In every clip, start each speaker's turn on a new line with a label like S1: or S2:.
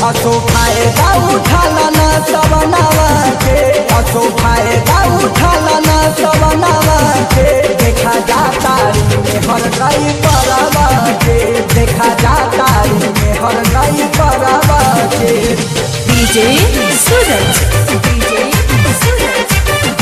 S1: असो फायदा उठाला ना सवनावा के, असो फायदा उठाला ना सवनावा के। देखा जाता में हर गई परवा के, देखा जाता में हर गई परवा के।
S2: डीजे सूरज, डीजे सूरज,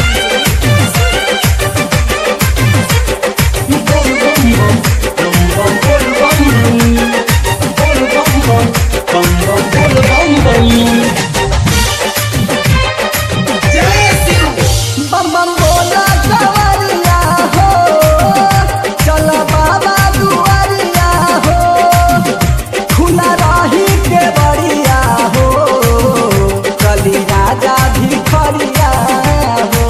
S1: बम बम बोला सवरिया हो, चल बाबा दुआरिया हो। खुला राही के बड़िया हो, कली राजा भिखरिया हो।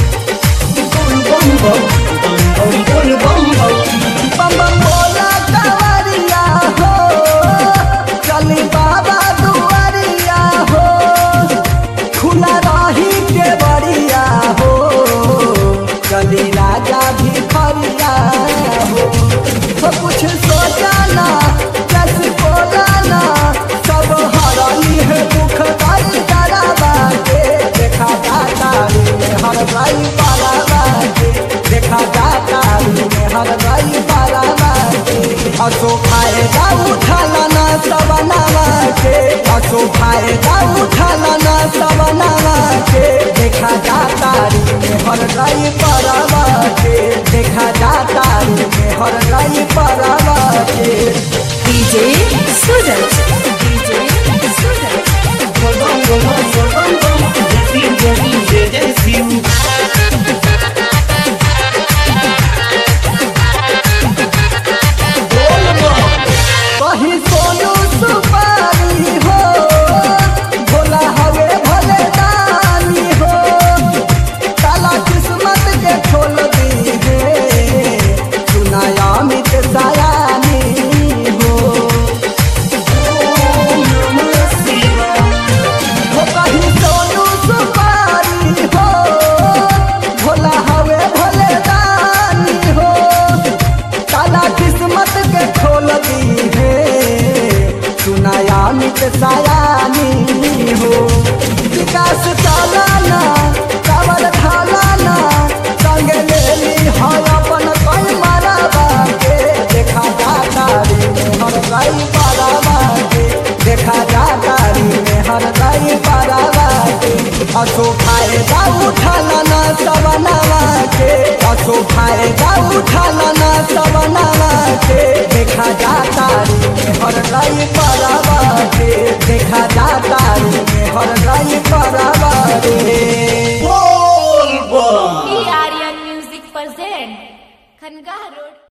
S1: बम बम बोला सवरिया हो, चली बाबा दुआरिया हो। खुला राही के बड़िया हो, कली राजा भिखरिया हो। तो कुछ सोचा ना कैसे बोला ना, सब हरानी है दुख दाई डरावा के। देखा जाता में हर गई पारावा के, देखा जाता में हर गई पारावा के। असो फायदा उठाला ना सवनावा के, असो फायदा उठाला ना सवनावा के। देखा जाता में हर गई पारावा के, देखा जाता में हर गई पारावा के।
S2: DJ Suraj, DJ Suraj.
S1: कहीं सोनू सुपारी हो, भोला हवे भले दानी हो। ताला किस्मत के खोल दी है, सुनाया मित सयानी हो। हो कहीं सोनू सुपारी हो, भोला हवे भले दानी हो। ताला किस्मत के खोल दी है, सुनाया मित सयानी हो। विकास चालाना कावल ढालाना, संग ले ली है अपन कई मरावा के। देखा जाता में हर गई परावा के, देखा जाता में हर गई परावा के। असो फायदा उठाला ना सवनावा के, असो फायदा उठाला ना सवनावा के। देखा जाता में हर